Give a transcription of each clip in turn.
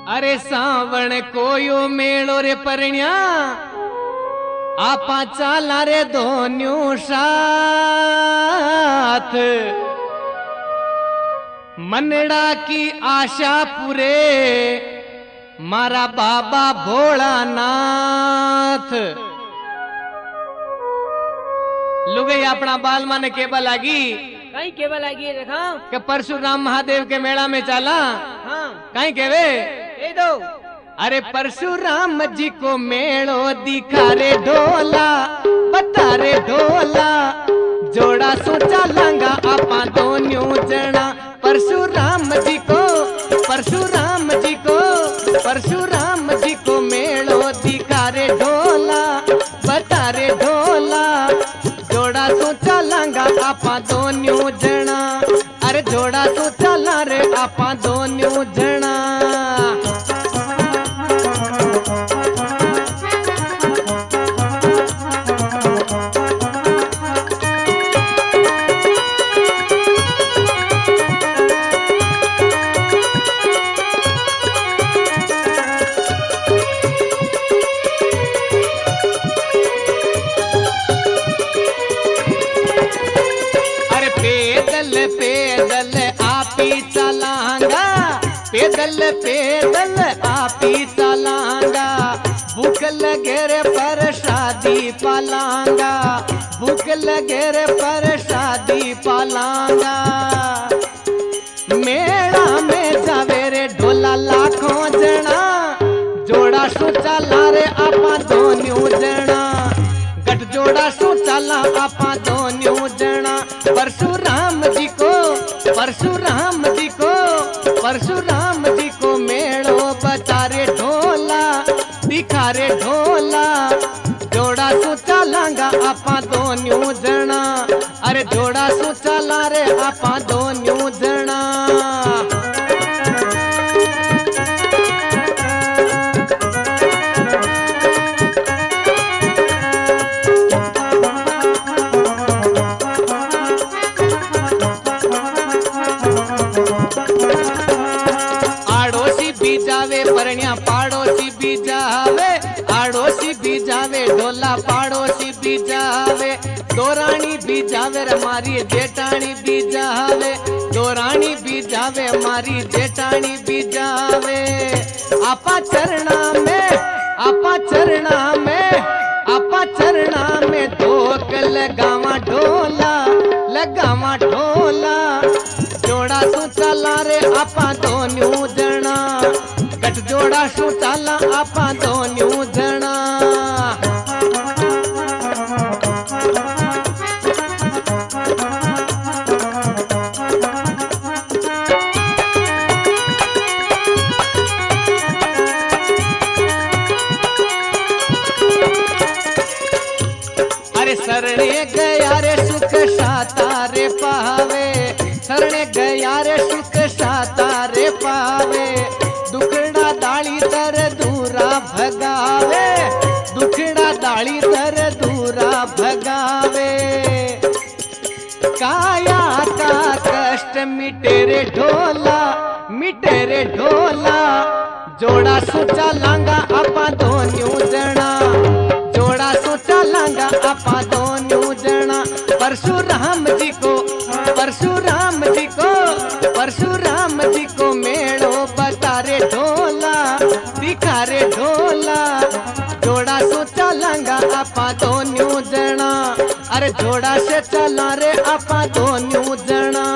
अरे सावण कोयो मेळो रे परण्या आपा चाला रे दोन्यू साथ मनड़ा की आशा पूरे मारा बाबा भोलानाथ लुगई अपना बाल माने केबा लागी कहीं केबल लागी देखा के परशुराम महादेव के मेला में चला हाँ कहीं केवे ए दो अरे परशुराम जी को मेड़ो दिखा रे ढोला बता रे ढोला जोड़ा सोचा लांगा आपा दोन्यों जना परशुराम जी को परशुराम जी को परशुराम जी को मेड़ो दिखा रे ढोला बता रे ढोला जोड़ा सोचा लांगा आपा दोन्यों जना अरे जोड़ा सोचा ला रे आपा दोन्यों जना पैदल पैदल आपी चलांगा भूख लगे रे प्रसादी पालांगा भूख लगे रे प्रसादी पालांगा मेला में जावे रे ढोला लाखों जना जोड़ा सु चला रे आपा दोन्यों जना गठ जोड़ा सु चला आपा दोन्यों जना परशुराम जी को परशुराम जी को परशुराम जी को मेड़ो बता रे ढोला दिखा रे ढोला जोड़ा सु चलांगा आपा दोन्यों जना अरे जोड़ा सु चला रे आपा दोन्यों जना पाड़ोसी भी जावे आड़ोसी भी जावे ढोला पाड़ोसी भी जावे दोरानी भी जावे हमारी जेठानी भी जावे दोरानी भी जावे हमारी जेठानी भी जावे आपा चरना में आपा चरना में आपा चरना में धोक लगावा ढोला जोड़ा सु चला रे आपा दोन्यों जना गठ जोड़ा सु चला आपा दोन्यों जना अरे सरणे गया रे सुख साता रे पावे सरणे गया रे सुख साता रे पावे दुखड़ा दाली तर दूरा भगावे दुखड़ा दाली तर दूरा भगावे काया का कष्ट मिटे रे ढोला जोड़ा सु चलांगा आपा दोन्यों जना जोड़ा सु चलांगा आपा दोन्यों जना परशुराम जी को परशुराम जी को परशुराम जी को मेड़ो बता रे ढोला दिखा रे ढोला जोड़ा सु चलांगा आपा दोन्यों जना अरे जोड़ा से चला रे आपा दोन्यों जना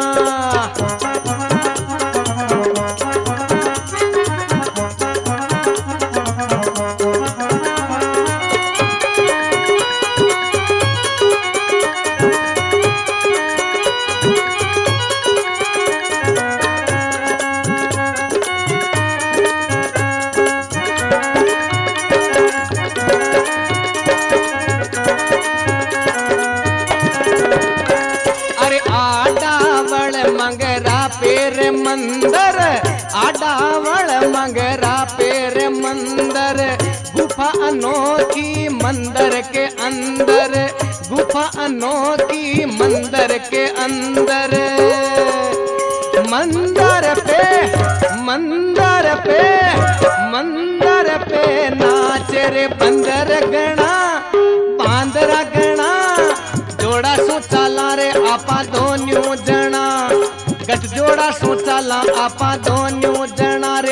मंदर आडावल मंगरा पेर मंदर गुफा अनोखी मंदर के अंदर गुफा अनोखी मंदर के अंदर मंदर पे नाचे रे बंदर गणा बांदरा गणा जोड़ा सो चाला रे आपा दोन्यू जना गठ जोड़ा सो चाला आपा दोन्यू जना रे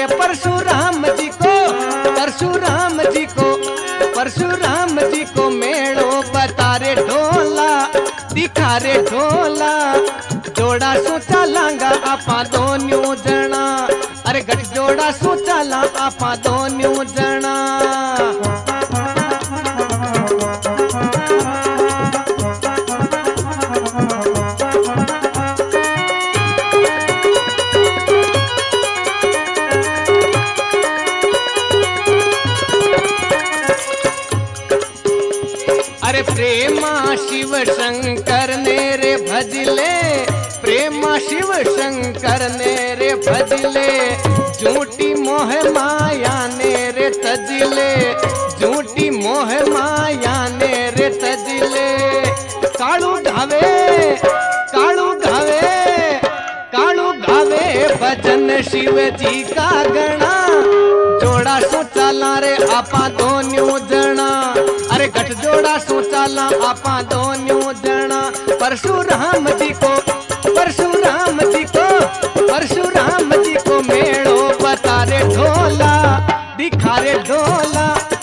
परशुराम जी को मेड़ो बता रे ढोला दिखा रे ढोला जोड़ा सो चालांगा आपा दोन्यू जना अरे गठ जोड़ा सो चाला आपा दोन्यू जना अरे प्रेमा शिव शंकर ने रे भजले प्रेमा शिव शंकर ने रे भजले झूठी मोह माया ने रे तजले झूठी मोह माया ने रे तजले कालू घावे भजन शिव जी का गणा जोड़ा सो चाला रे आपा दोन्यू जना अरे गठ जोड़ा सो चाला आपा दोन्यू जना परशुराम जी को मेड़ो बता रे ढोला दिखा रे ढोला